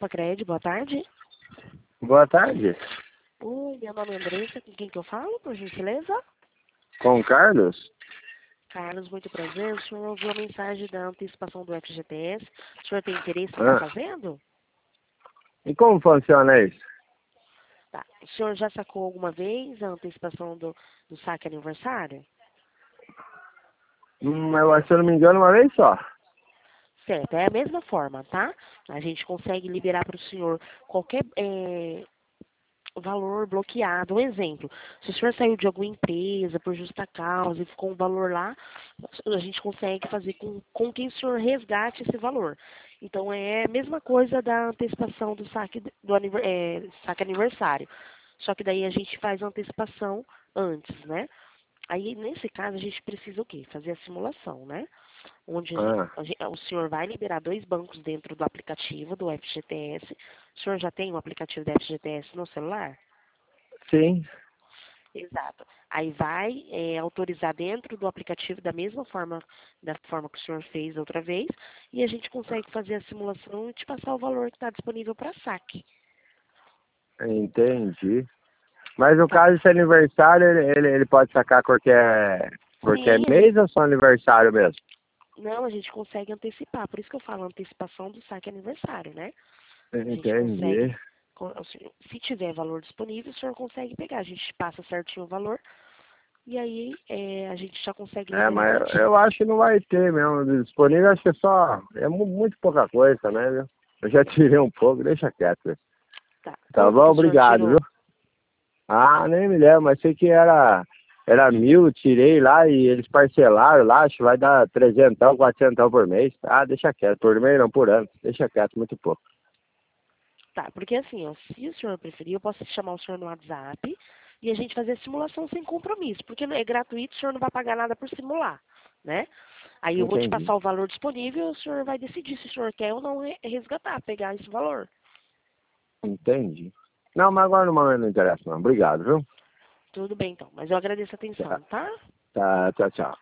Pacred, boa tarde. Boa tarde. Oi, meu nome é Andressa, com quem que eu falo, por gentileza? Com o Carlos? Carlos, muito prazer. O senhor ouviu a mensagem da antecipação do FGTS. O senhor tem interesse em Ah. estar fazendo? E como funciona isso? Tá. O senhor já sacou alguma vez a antecipação do saque aniversário? Mas, se eu não me engano, uma vez só. Certo, é a mesma forma, tá? A gente consegue liberar para o senhor qualquer valor bloqueado. Um exemplo, se o senhor saiu de alguma empresa por justa causa e ficou um valor lá, a gente consegue fazer com que o senhor resgate esse valor. Então, é a mesma coisa da antecipação do saque, saque aniversário. Só que daí a gente faz a antecipação antes, né? Aí, nesse caso, a gente precisa o quê? Fazer a simulação, né? Onde Ah. o senhor vai liberar 2 bancos dentro do aplicativo do FGTS. O senhor já tem o aplicativo do FGTS no celular? Sim. Exato. Aí vai autorizar dentro do aplicativo da mesma forma, da forma que o senhor fez outra vez, e a gente consegue fazer a simulação e te passar o valor que está disponível para saque. Entendi. Mas no Tá. caso desse aniversário, ele pode sacar qualquer Sim, mês ou só aniversário mesmo? não, a gente consegue antecipar. Por isso que eu falo antecipação do saque aniversário, né? A gente Entendi. consegue, se tiver valor disponível, o senhor consegue pegar. A gente passa certinho o valor e aí a gente já consegue liberar Mas para ti. eu acho que não vai ter mesmo disponível, acho que é muito pouca coisa também, viu? Eu já tirei um pouco, deixa quieto. Viu? Tá. Tá Quanto bom, que o senhor obrigado, viu? tirou? Ah, nem me lembro, mas sei que era 1.000, tirei lá e eles parcelaram lá, acho que vai dar 300, 400 por mês. Ah, deixa quieto, por mês não, por ano, deixa quieto, muito pouco. Tá, porque assim, ó, se o senhor preferir, eu posso chamar o senhor no WhatsApp e a gente fazer a simulação sem compromisso, porque é gratuito, o senhor não vai pagar nada por simular, né? Aí eu vou te Entendi, passar o valor disponível e o senhor vai decidir se o senhor quer ou não resgatar, pegar esse valor. entendi. Não, mas agora no momento não interessa não, obrigado, viu? Tudo bem, então. Mas eu agradeço a Tá, atenção, tá? tá, tchau, tchau.